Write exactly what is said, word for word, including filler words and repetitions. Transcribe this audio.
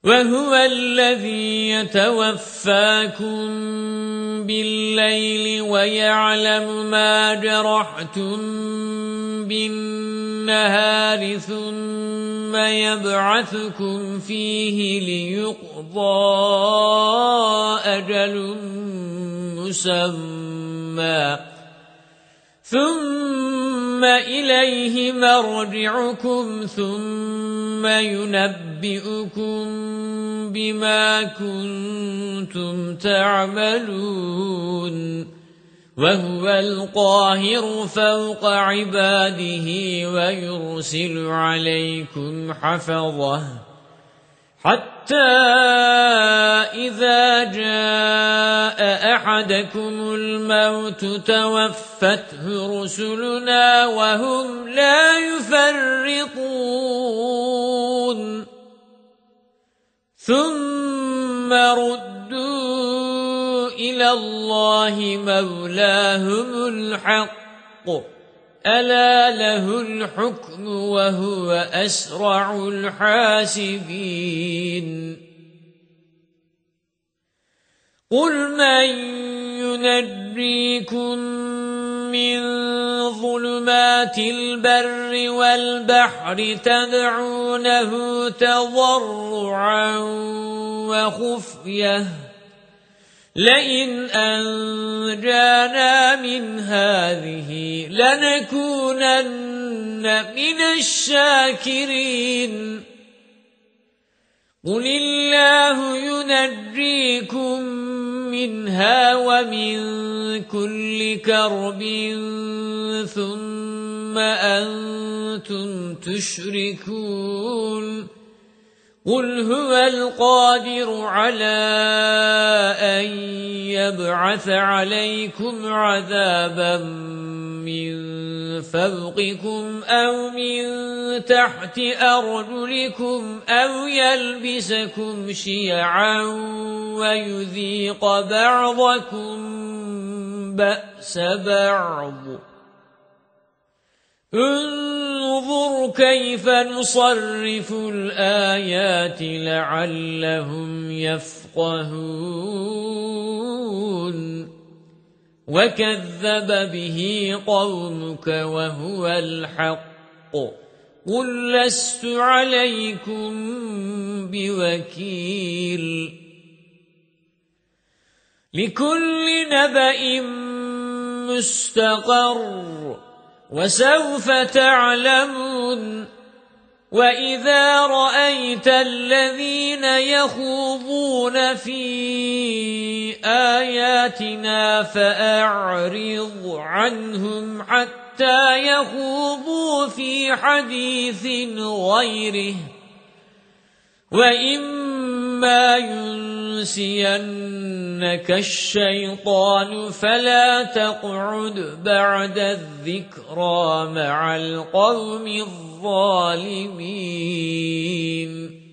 وَهُوَ الَّذِي يَتَوَفَّاكُم بِاللَّيْلِ وَيَعْلَمُ مَا جَرَحْتُم بِالنَّهَارِ ثُمَّ يَبْعَثُكُمْ فِيهِ لِيُقْضَى أَجَلٌ مُّسَمًّى ثُمَّ إِلَيْهِ مَرْجِعُكُمْ ثُمَّ يُنَبِّئُكُم بِمَا كُنتُمْ تَعْمَلُونَ وَهُوَ الْقَاهِرُ فَوْقَ عِبَادِهِ وَيُرْسِلُ عَلَيْكُمْ حَفَظَةً حَتَّى إِذَا جَاءَ أَحَدَكُمُ الْمَوْتُ تَوَفَّتْهُ رُسُلُنَا وَهُمْ لَا يُفَرِّطُونَ ثُمَّ رُدُّوا إِلَى اللَّهِ مَوْلَاهُمُ الْحَقِّ أَلَا لَهُ الْحُكْمُ وَهُوَ أَسْرَعُ الْحَاسِبِينَ قُلْ مَنْ يُنَجِّيكُمْ مِنْ ظُلُمَاتِ الْبَرِّ وَالْبَحْرِ تَدْعُونَهُ تَضَرُّعًا وَخُفْيَةً لئن أنجانا من هذه لنكونن من الشاكرين قل الله ينجيكم منها ومن كل كرب ثم أنتم تشركون قل هو القادر على أن يبعث عليكم عذابا من فوقكم أو من تحت أرجلكم أو يلبسكم شيعا ويذيق بعضكم بأس بعض انظر كيف نصرف الآيات لعلهم يفقهون وكذب به قومك وهو الحق قل لست عليكم بوكيل لكل نبأ مستقر وسوف تعلمون وَإِذَا رَأَيْتَ الَّذِينَ يَخُوضُونَ فِي آيَاتِنَا فَأَعْرِضْ عَنْهُمْ حَتَّى يَخُوضُوا فِي حَدِيثٍ غَيْرِهِ وَإِمَّا يُنْسِيَنَّكَ الشَّيْطَانُ فَلَا تَقْعُدْ بَعْدَ الذِّكْرَى مَعَ الْقَوْمِ الظَّالِمِينَ